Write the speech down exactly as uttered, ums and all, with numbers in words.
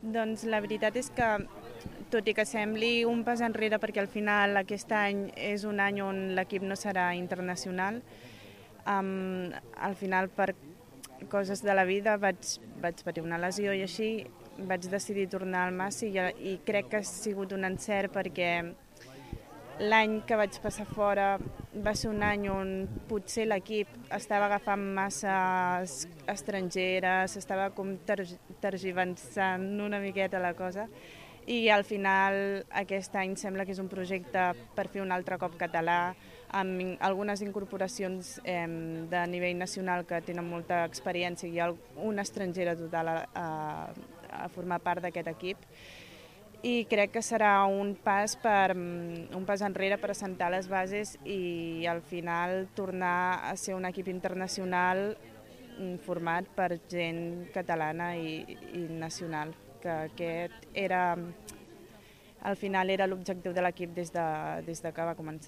Doncs la veritat és que, tot i que sembli un pas enrere perquè al final aquest any és un any on l'equip no serà internacional, um, al final per coses de la vida vaig, vaig patir una lesió i així vaig decidir tornar al Massi i, i crec que ha sigut un encert perquè l'any que vaig passar fora va ser un any on potser l'equip estava agafant massa estrangeres, estava com tergiversant una miqueta la cosa i al final aquest any sembla que és un projecte per fer un altre cop català amb algunes incorporacions eh, de nivell nacional que tenen molta experiència i hi ha una estrangera total a, a, a formar part d'aquest equip i crec que serà un pas, per, un pas enrere per assentar les bases i al final tornar a ser un equip internacional format per gent catalana i, i nacional, que aquest era, al final era l'objectiu de l'equip des, de, des de que va començar.